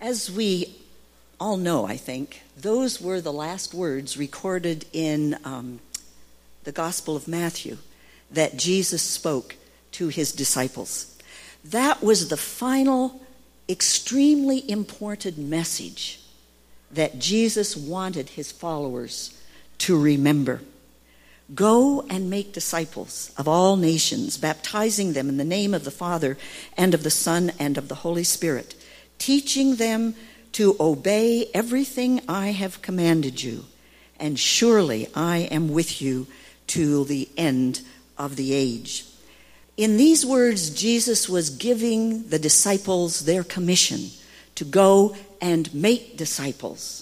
As we all know, I think, those were the last words recorded in the Gospel of Matthew that Jesus spoke to his disciples. That was the final, extremely important message that Jesus wanted his followers to remember. Go and make disciples of all nations, baptizing them in the name of the Father and of the Son and of the Holy Spirit, teaching them to obey everything I have commanded you, and surely I am with you to the end of the age. In these words, Jesus was giving the disciples their commission to go and make disciples.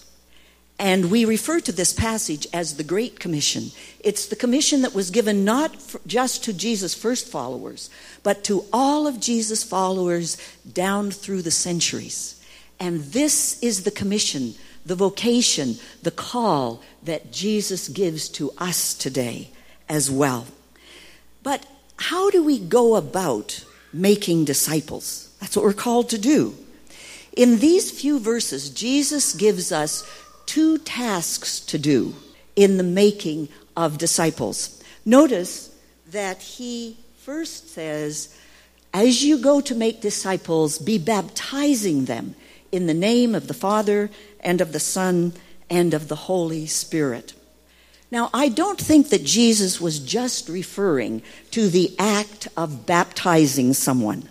And we refer to this passage as the Great Commission. It's the commission that was given not just to Jesus' first followers, but to all of Jesus' followers down through the centuries. And this is the commission, the vocation, the call that Jesus gives to us today as well. But how do we go about making disciples? That's what we're called to do. In these few verses, Jesus gives us two tasks to do in the making of disciples. Notice that he first says, as you go to make disciples, be baptizing them in the name of the Father and of the Son and of the Holy Spirit. Now, I don't think that Jesus was just referring to the act of baptizing someone.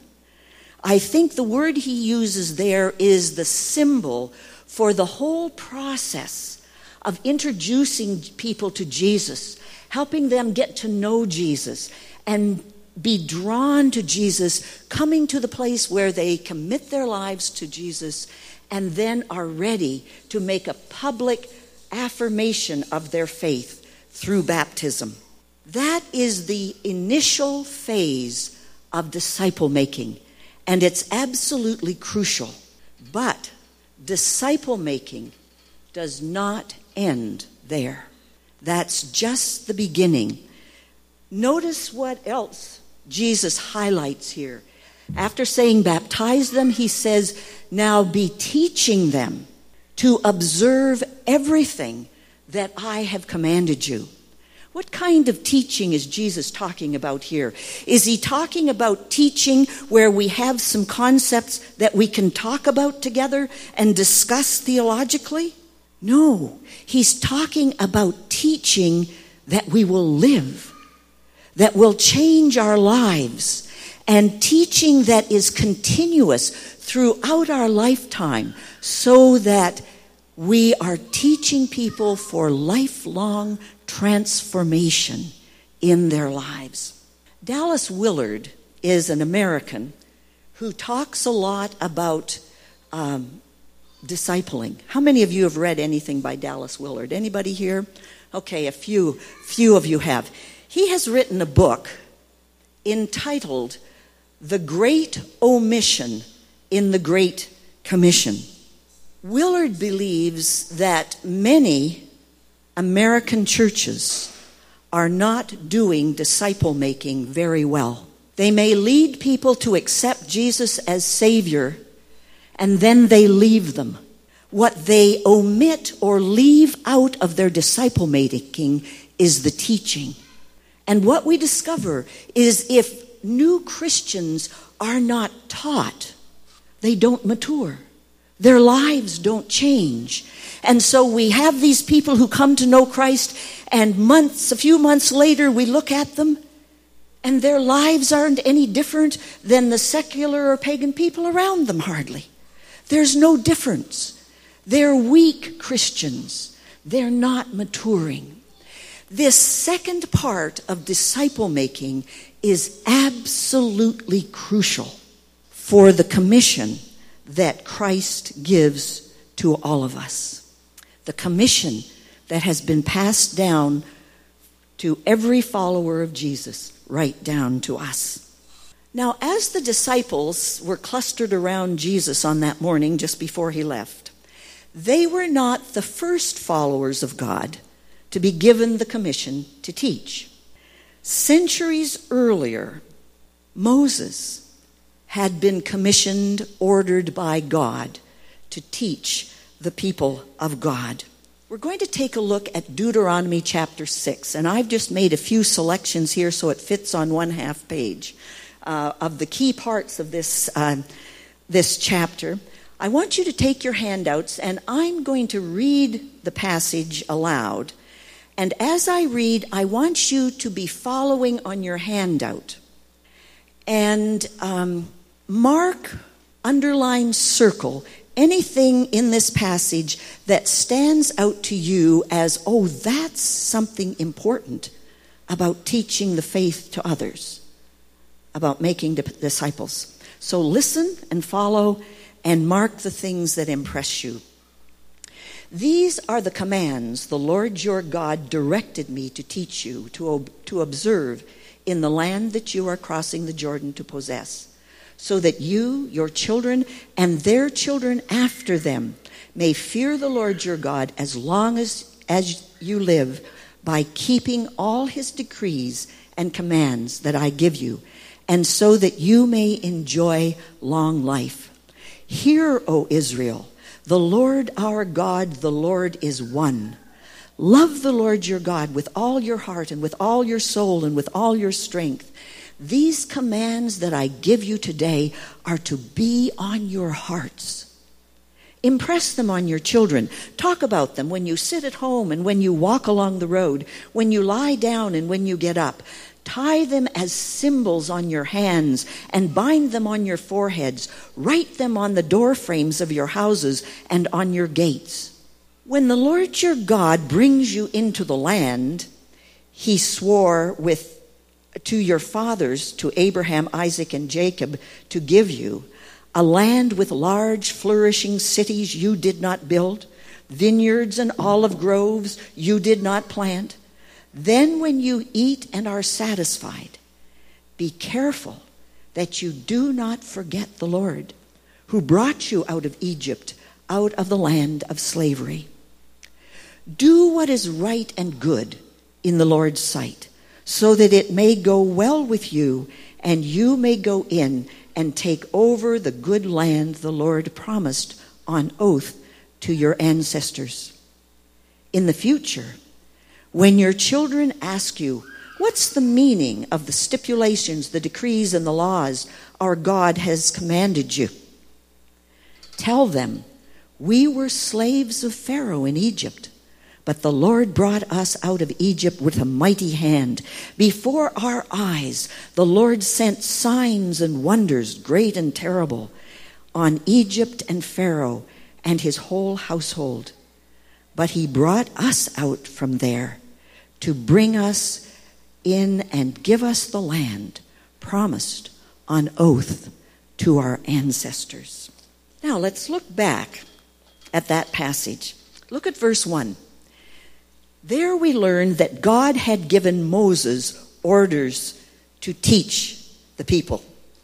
I think the word he uses there is the symbol for the whole process of introducing people to Jesus, helping them get to know Jesus and be drawn to Jesus, coming to the place where they commit their lives to Jesus and then are ready to make a public affirmation of their faith through baptism. That is the initial phase of disciple making, and it's absolutely crucial. But disciple making does not end there. That's just the beginning. Notice what else Jesus highlights here. After saying baptize them, he says, now be teaching them to observe everything that I have commanded you. What kind of teaching is Jesus talking about here? Is he talking about teaching where we have some concepts that we can talk about together and discuss theologically? No, he's talking about teaching that we will live, that will change our lives, and teaching that is continuous throughout our lifetime so that we are teaching people for lifelong transformation in their lives. Dallas Willard is an American who talks a lot about discipling. How many of you have read anything by Dallas Willard? Anybody here? Okay, a few of you have. He has written a book entitled The Great Omission in the Great Commission. Willard believes that many American churches are not doing disciple making very well. They may lead people to accept Jesus as Savior, and then they leave them. What they omit or leave out of their disciple making is the teaching. And what we discover is if new Christians are not taught, they don't mature. Their lives don't change. And so we have these people who come to know Christ, and a few months later, we look at them, and their lives aren't any different than the secular or pagan people around them, hardly. There's no difference. They're weak Christians. They're not maturing. This second part of disciple making is absolutely crucial for the commission that Christ gives to all of us. The commission that has been passed down to every follower of Jesus, right down to us. Now, as the disciples were clustered around Jesus on that morning just before he left, they were not the first followers of God to be given the commission to teach. Centuries earlier, Moses had been commissioned, ordered by God, to teach the people of God. We're going to take a look at Deuteronomy chapter 6, and I've just made a few selections here so it fits on 1/2 page of the key parts of this chapter. I want you to take your handouts, and I'm going to read the passage aloud. And as I read, I want you to be following on your handout. And mark, underline, circle anything in this passage that stands out to you as, oh, that's something important about teaching the faith to others, about making disciples. So listen and follow and mark the things that impress you. These are the commands the Lord your God directed me to teach you, to observe in the land that you are crossing the Jordan to possess, so that you, your children, and their children after them may fear the Lord your God as long as you live, by keeping all his decrees and commands that I give you, and so that you may enjoy long life. Hear, O Israel, the Lord our God, the Lord is one. Love the Lord your God with all your heart and with all your soul and with all your strength. These commands that I give you today are to be on your hearts. Impress them on your children. Talk about them when you sit at home and when you walk along the road, when you lie down and when you get up. Tie them as symbols on your hands and bind them on your foreheads. Write them on the door frames of your houses and on your gates. When the Lord your God brings you into the land he swore to your fathers, to Abraham, Isaac, and Jacob, to give you, a land with large flourishing cities you did not build, vineyards and olive groves you did not plant, then when you eat and are satisfied, be careful that you do not forget the Lord, who brought you out of Egypt, out of the land of slavery. Do what is right and good in the Lord's sight, so that it may go well with you, and you may go in and take over the good land the Lord promised on oath to your ancestors. In the future, when your children ask you, what's the meaning of the stipulations, the decrees, and the laws our God has commanded you? Tell them, we were slaves of Pharaoh in Egypt, but the Lord brought us out of Egypt with a mighty hand. Before our eyes, the Lord sent signs and wonders, great and terrible, on Egypt and Pharaoh and his whole household. But he brought us out from there to bring us in and give us the land promised on oath to our ancestors. Now let's look back at that passage. Look at verse 1. There we learn that God had given Moses orders to teach the people.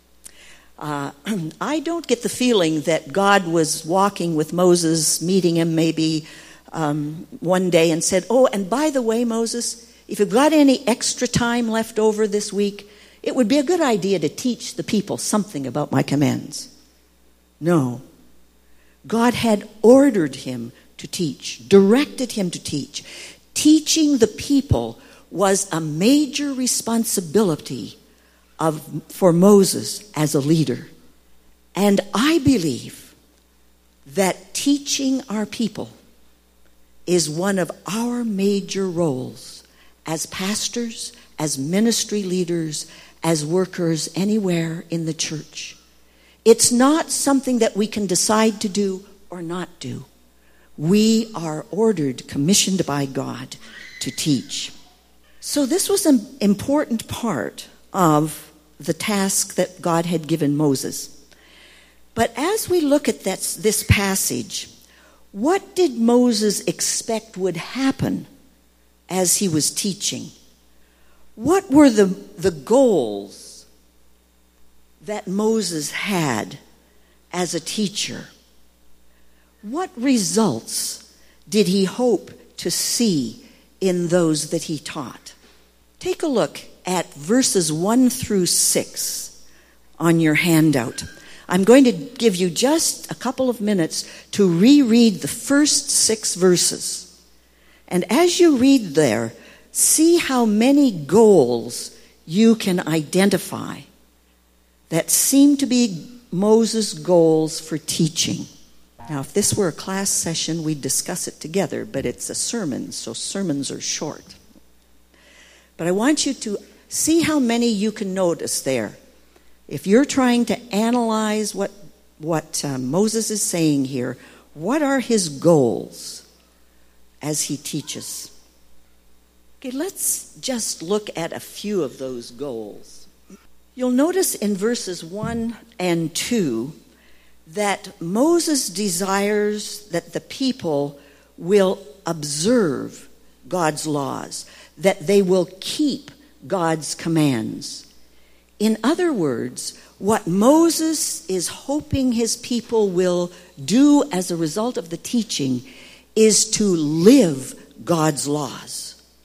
I don't get the feeling that God was walking with Moses, meeting him maybe one day and said, oh, and by the way, Moses, if you've got any extra time left over this week, it would be a good idea to teach the people something about my commands. No. God had ordered him to teach, directed him to teach. Teaching the people was a major responsibility for Moses as a leader. And I believe that teaching our people is one of our major roles as pastors, as ministry leaders, as workers anywhere in the church. It's not something that we can decide to do or not do. We are ordered, commissioned by God to teach. So this was an important part of the task that God had given Moses. But as we look at this passage, what did Moses expect would happen as he was teaching? What were the goals that Moses had as a teacher? What results did he hope to see in those that he taught? Take a look at verses 1 through 6 on your handout. I'm going to give you just a couple of minutes to reread the first 6 verses. And as you read there, see how many goals you can identify that seem to be Moses' goals for teaching. Now, if this were a class session, we'd discuss it together, but it's a sermon, so sermons are short. But I want you to see how many you can notice there. If you're trying to analyze what Moses is saying here, what are his goals as he teaches? Okay, let's just look at a few of those goals. You'll notice in verses 1 and 2 that Moses desires that the people will observe God's laws, that they will keep God's commands. In other words, what Moses is hoping his people will do as a result of the teaching is to live God's laws.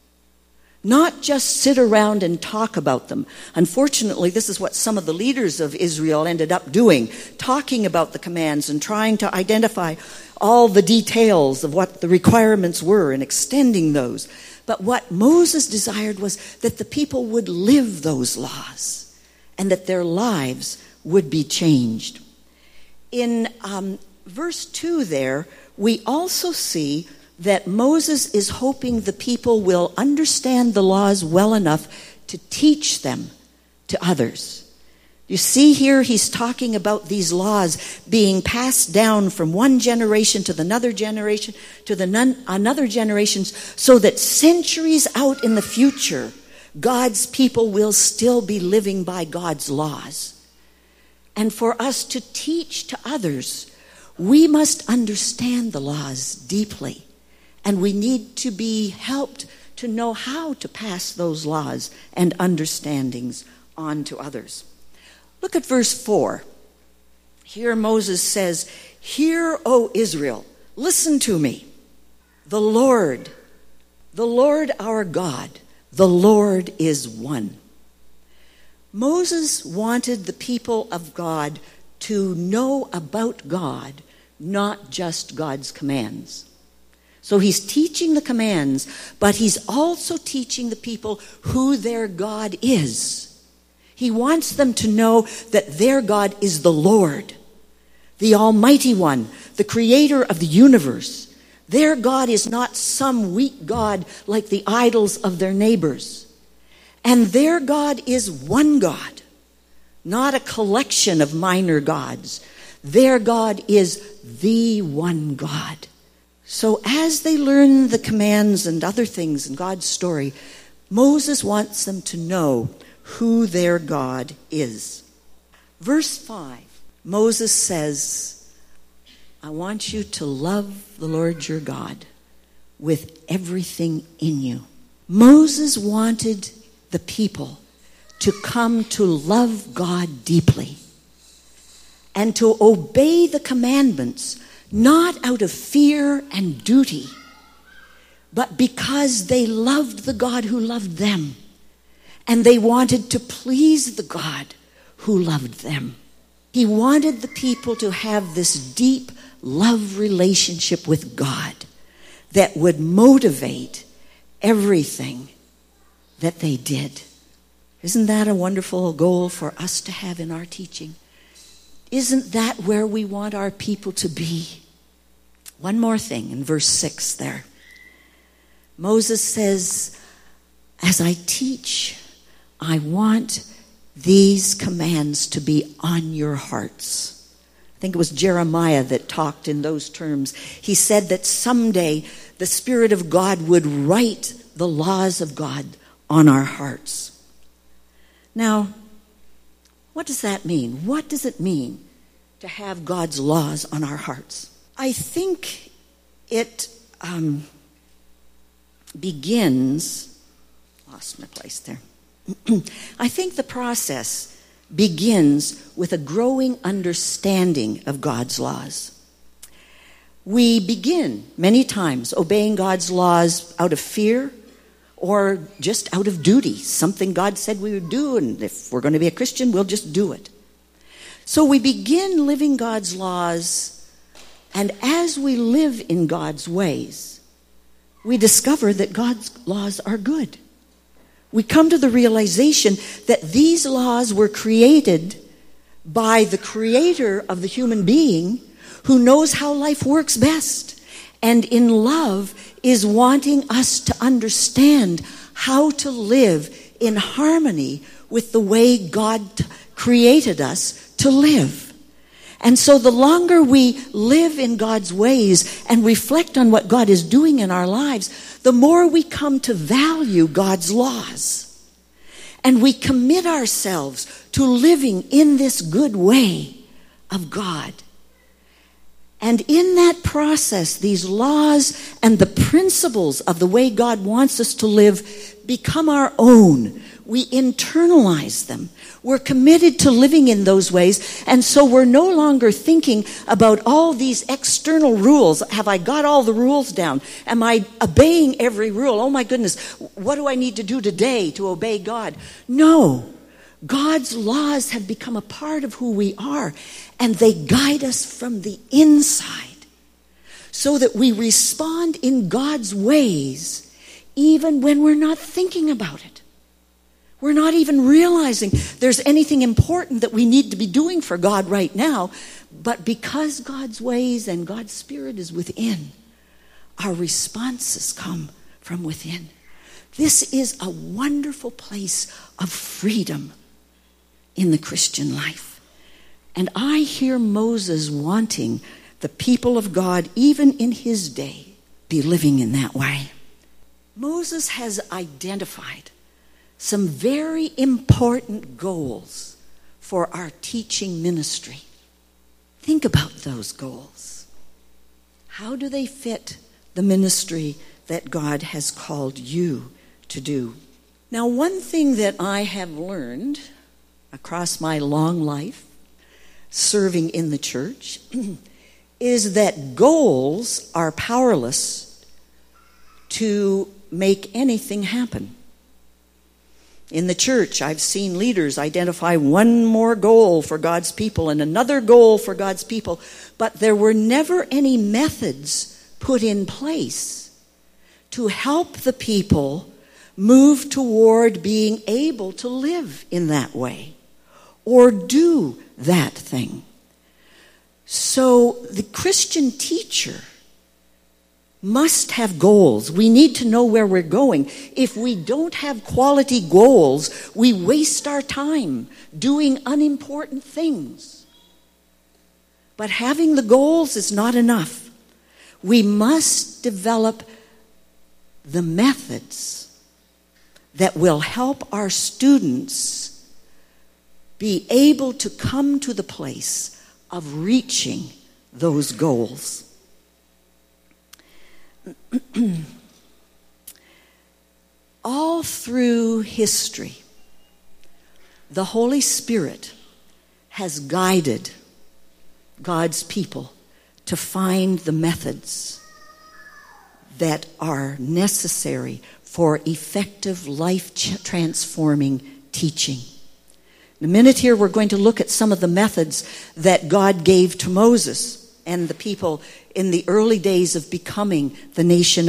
Not just sit around and talk about them. Unfortunately, this is what some of the leaders of Israel ended up doing, talking about the commands and trying to identify all the details of what the requirements were and extending those. But what Moses desired was that the people would live those laws and that their lives would be changed. In verse 2 there, we also see that Moses is hoping the people will understand the laws well enough to teach them to others. You see here, he's talking about these laws being passed down from one generation to the another generation to another generation, so that centuries out in the future, God's people will still be living by God's laws. And for us to teach to others, we must understand the laws deeply. And we need to be helped to know how to pass those laws and understandings on to others. Look at verse 4. Here Moses says, "Hear, O Israel, listen to me. The Lord our God, the Lord is one." Moses wanted the people of God to know about God, not just God's commands. So he's teaching the commands, but he's also teaching the people who their God is. He wants them to know that their God is the Lord, the Almighty One, the creator of the universe. Their God is not some weak God like the idols of their neighbors. And their God is one God, not a collection of minor gods. Their God is the one God. So as they learn the commands and other things in God's story, Moses wants them to know who their God is. Verse 5, Moses says, "I want you to love the Lord your God with everything in you." Moses wanted the people to come to love God deeply and to obey the commandments, not out of fear and duty, but because they loved the God who loved them, and they wanted to please the God who loved them. He wanted the people to have this deep love relationship with God that would motivate everything that they did. Isn't that a wonderful goal for us to have in our teaching? Isn't that where we want our people to be? One more thing in verse 6 there. Moses says, "As I teach, I want these commands to be on your hearts." I think it was Jeremiah that talked in those terms. He said that someday the Spirit of God would write the laws of God on our hearts. Now, what does that mean? What does it mean to have God's laws on our hearts? I think it begins, lost my place there. I think the process begins with a growing understanding of God's laws. We begin many times obeying God's laws out of fear or just out of duty, something God said we would do, and if we're going to be a Christian, we'll just do it. So we begin living God's laws, and as we live in God's ways, we discover that God's laws are good. We come to the realization that these laws were created by the creator of the human being, who knows how life works best, and in love is wanting us to understand how to live in harmony with the way God created us to live. And so the longer we live in God's ways and reflect on what God is doing in our lives, the more we come to value God's laws. And we commit ourselves to living in this good way of God. And in that process, these laws and the principles of the way God wants us to live become our own. We internalize them. We're committed to living in those ways, and so we're no longer thinking about all these external rules. Have I got all the rules down? Am I obeying every rule? Oh my goodness, what do I need to do today to obey God? No. God's laws have become a part of who we are, and they guide us from the inside so that we respond in God's ways even when we're not thinking about it. We're not even realizing there's anything important that we need to be doing for God right now, but because God's ways and God's Spirit is within, our responses come from within. This is a wonderful place of freedom in the Christian life. And I hear Moses wanting the people of God, even in his day, be living in that way. Moses has identified some very important goals for our teaching ministry. Think about those goals. How do they fit the ministry that God has called you to do? Now, one thing that I have learned across my long life serving in the church is that goals are powerless to make anything happen. In the church, I've seen leaders identify one more goal for God's people and another goal for God's people, but there were never any methods put in place to help the people move toward being able to live in that way or do that thing. So the Christian teacher must have goals. We need to know where we're going. If we don't have quality goals, we waste our time doing unimportant things. But having the goals is not enough. We must develop the methods that will help our students be able to come to the place of reaching those goals. All through history, the Holy Spirit has guided God's people to find the methods that are necessary for effective life-transforming teaching. In a minute here, we're going to look at some of the methods that God gave to Moses and the people in the early days of becoming the nation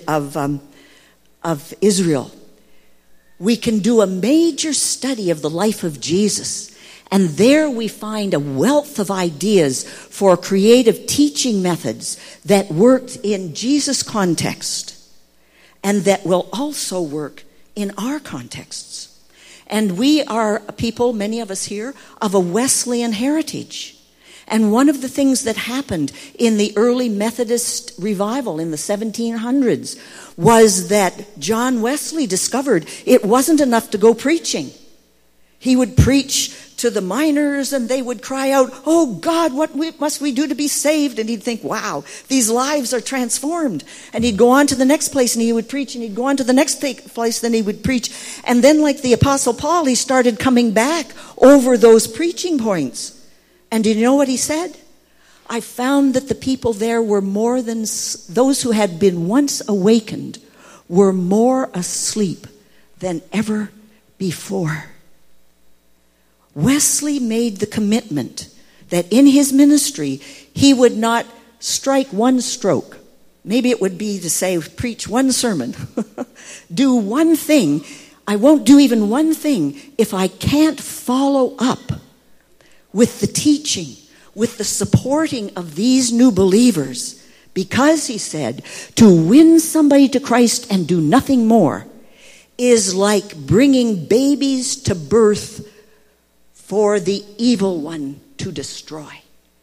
of Israel. We can do a major study of the life of Jesus, and there we find a wealth of ideas for creative teaching methods that worked in Jesus' context and that will also work in our contexts. And we are people, many of us here, of a Wesleyan heritage. And one of the things that happened in the early Methodist revival in the 1700s was that John Wesley discovered it wasn't enough to go preaching. He would preach to the miners and they would cry out, "Oh God, what must we do to be saved?" And he'd think, wow, these lives are transformed. And he'd go on to the next place and he would preach, and he'd go on to the next place, then he would preach. And then, like the Apostle Paul, he started coming back over those preaching points. And do you know what he said? I found that the people there were more than those who had been once awakened were more asleep than ever before. Wesley made the commitment that in his ministry he would not strike one stroke. Maybe it would be to say, preach one sermon, do one thing. I won't do even one thing if I can't follow up with the teaching, with the supporting of these new believers. Because, he said, to win somebody to Christ and do nothing more is like bringing babies to birth for the evil one to destroy.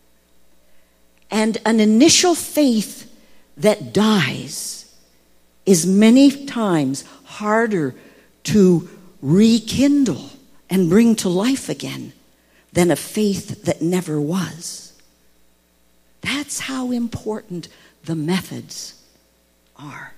And an initial faith that dies is many times harder to rekindle and bring to life again than a faith that never was. That's how important the methods are.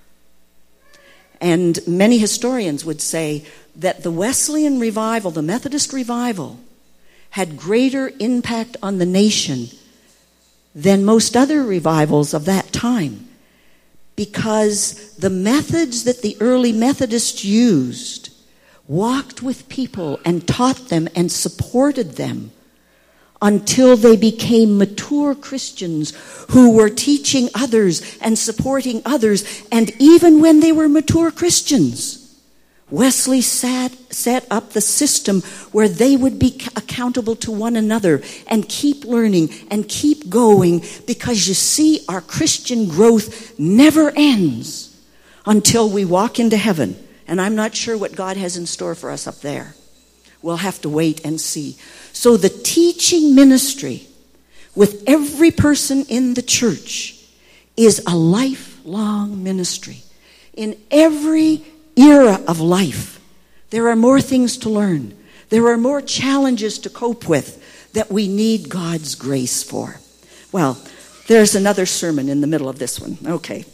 And many historians would say that the Wesleyan revival, the Methodist revival, had greater impact on the nation than most other revivals of that time, because the methods that the early Methodists used walked with people and taught them and supported them until they became mature Christians who were teaching others and supporting others. And even when they were mature Christians, Wesley set up the system where they would be accountable to one another and keep learning and keep going, because you see, our Christian growth never ends until we walk into heaven. And I'm not sure what God has in store for us up there. We'll have to wait and see. So the teaching ministry with every person in the church is a lifelong ministry. In every era of life, there are more things to learn. There are more challenges to cope with that we need God's grace for. Well, there's another sermon in the middle of this one. Okay.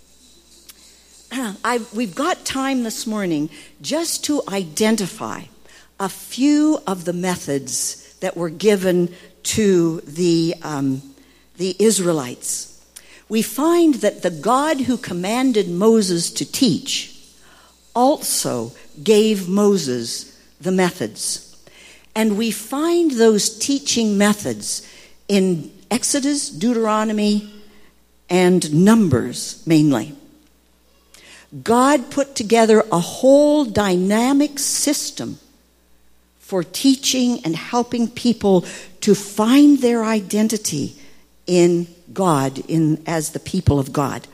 We've got time this morning just to identify a few of the methods that were given to the Israelites. We find that the God who commanded Moses to teach also gave Moses the methods. And we find those teaching methods in Exodus, Deuteronomy, and Numbers mainly. God put together a whole dynamic system for teaching and helping people to find their identity in God, as the people of God.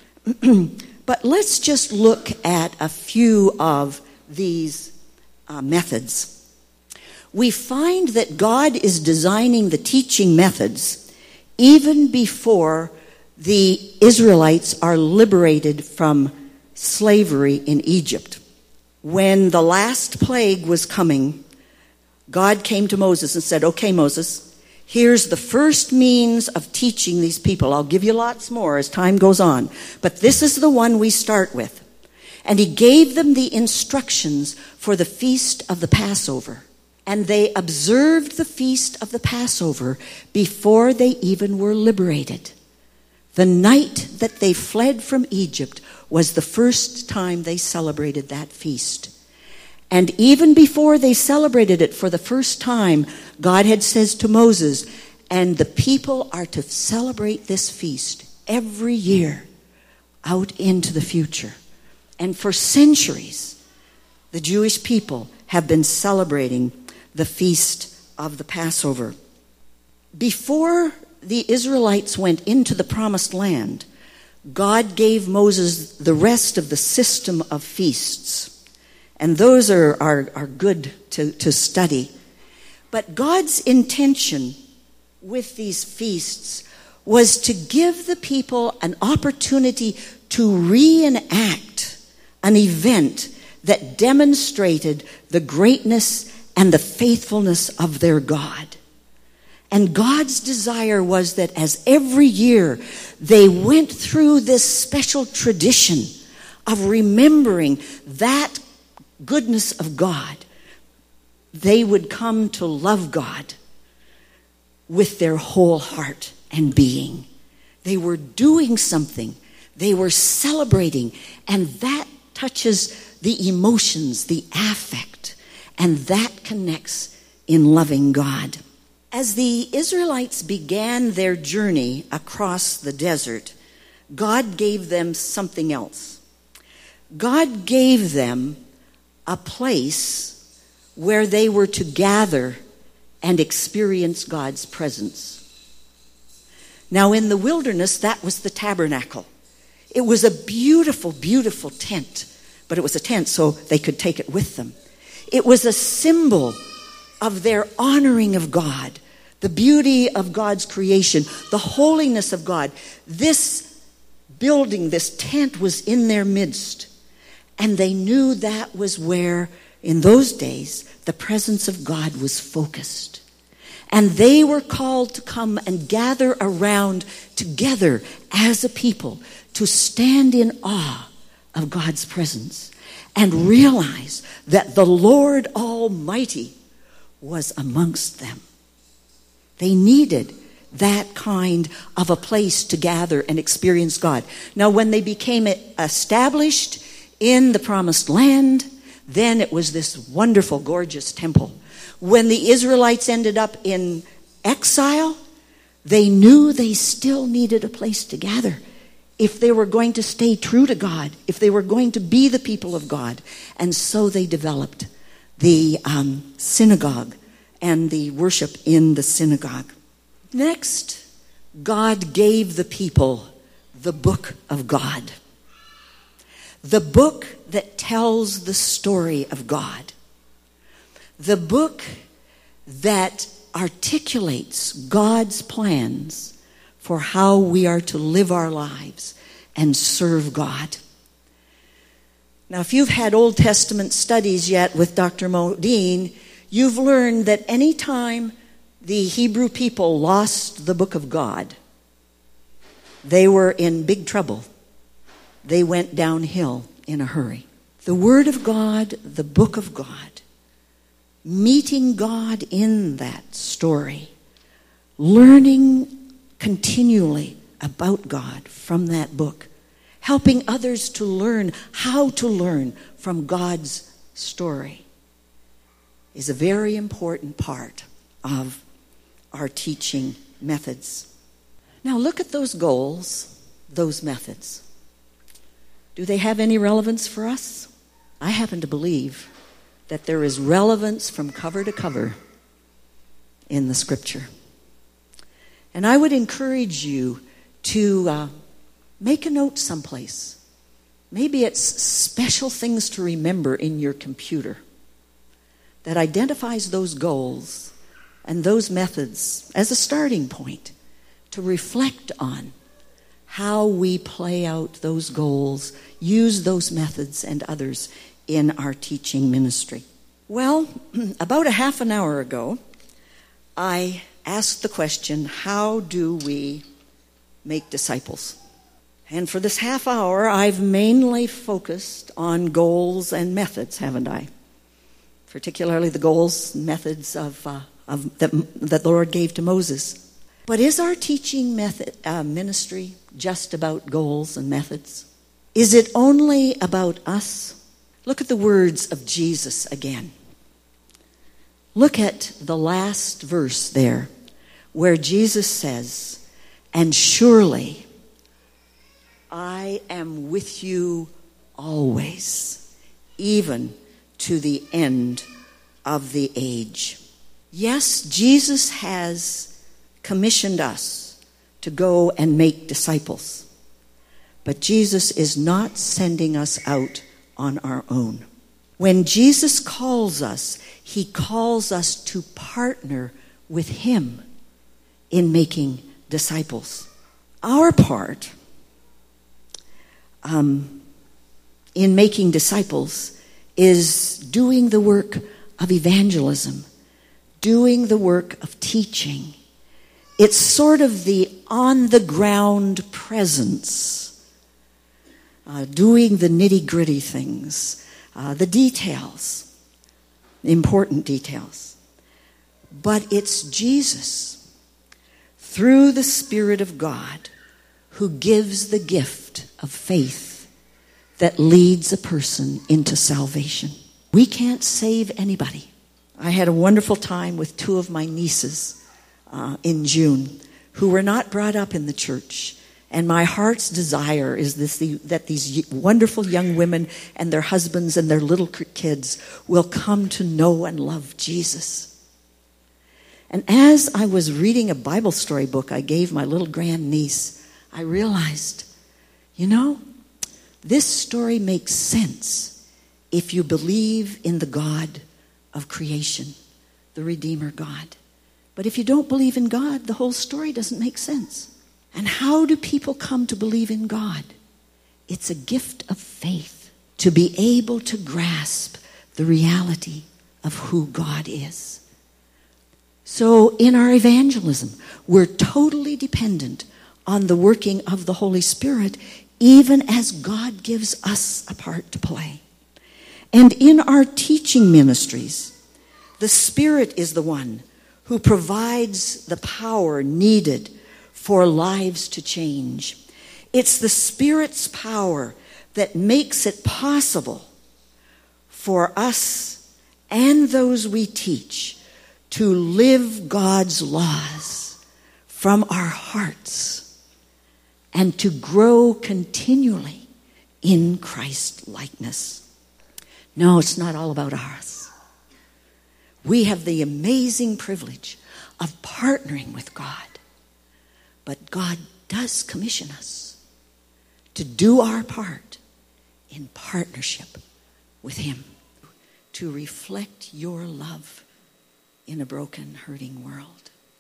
But let's just look at a few of these methods. We find that God is designing the teaching methods even before the Israelites are liberated from slavery in Egypt. When the last plague was coming, God came to Moses and said, okay, Moses, here's the first means of teaching these people. I'll give you lots more as time goes on, but this is the one we start with. And he gave them the instructions for the feast of the Passover. And they observed the feast of the Passover before they even were liberated. The night that they fled from Egypt was the first time they celebrated that feast. And even before they celebrated it for the first time, God had said to Moses, and the people are to celebrate this feast every year out into the future. And for centuries, the Jewish people have been celebrating the feast of the Passover. Before the Israelites went into the promised land, God gave Moses the rest of the system of feasts. And those are good to study. But God's intention with these feasts was to give the people an opportunity to reenact an event that demonstrated the greatness and the faithfulness of their God. And God's desire was that as every year they went through this special tradition of remembering that goodness of God, they would come to love God with their whole heart and being. They were doing something. They were celebrating. And that touches the emotions, the affect. And that connects in loving God. As the Israelites began their journey across the desert, God gave them something else. God gave them a place where they were to gather and experience God's presence. Now, in the wilderness, that was the tabernacle. It was a beautiful, beautiful tent, but it was a tent so they could take it with them. It was a symbol of their honoring of God, the beauty of God's creation, the holiness of God. This building, this tent was in their midst, and they knew that was where, in those days, the presence of God was focused. And they were called to come and gather around together as a people to stand in awe of God's presence and realize that the Lord Almighty was amongst them. They needed that kind of a place to gather and experience God. Now, when they became established in the promised land, then it was this wonderful, gorgeous temple. When the Israelites ended up in exile, they knew they still needed a place to gather if they were going to stay true to God, if they were going to be the people of God. And so they developed the synagogue and the worship in the synagogue. Next, God gave the people the book of God. The book that tells the story of God. The book that articulates God's plans for how we are to live our lives and serve God. Now, if you've had Old Testament studies yet with Dr. Modine, you've learned that any time the Hebrew people lost the book of God, they were in big trouble. They went downhill in a hurry. The Word of God, the book of God, meeting God in that story, learning continually about God from that book, helping others to learn how to learn from God's story is a very important part of our teaching methods. Now look at those goals, those methods. Do they have any relevance for us? I happen to believe that there is relevance from cover to cover in the Scripture. And I would encourage you to make a note someplace. Maybe it's special things to remember in your computer that identifies those goals and those methods as a starting point to reflect on how we play out those goals, use those methods and others in our teaching ministry. Well, about a half an hour ago, I asked the question, how do we make disciples? And for this half hour, I've mainly focused on goals and methods, haven't I? Particularly the goals and methods that the Lord gave to Moses. But is our teaching ministry just about goals and methods? Is it only about us? Look at the words of Jesus again. Look at the last verse there, where Jesus says, "And surely I am with you always, even to the end of the age." Yes, Jesus has commissioned us to go and make disciples. But Jesus is not sending us out on our own. When Jesus calls us, he calls us to partner with him in making disciples. Our part in making disciples is doing the work of evangelism, doing the work of teaching. It's sort of the on-the-ground presence, doing the nitty-gritty things, the details, important details. But it's Jesus, through the Spirit of God, who gives the gift of faith that leads a person into salvation. We can't save anybody. I had a wonderful time with two of my nieces in June who were not brought up in the church. And my heart's desire is that these wonderful young women and their husbands and their little kids will come to know and love Jesus. And as I was reading a Bible story book I gave my little grandniece, I realized, this story makes sense if you believe in the God of creation, the Redeemer God. But if you don't believe in God, the whole story doesn't make sense. And how do people come to believe in God? It's a gift of faith to be able to grasp the reality of who God is. So in our evangelism, we're totally dependent on the working of the Holy Spirit, even as God gives us a part to play. And in our teaching ministries, the Spirit is the one who provides the power needed for lives to change. It's the Spirit's power that makes it possible for us and those we teach to live God's laws from our hearts and to grow continually in Christ likeness. No, it's not all about us. We have the amazing privilege of partnering with God. But God does commission us to do our part in partnership with Him, to reflect your love in a broken, hurting world.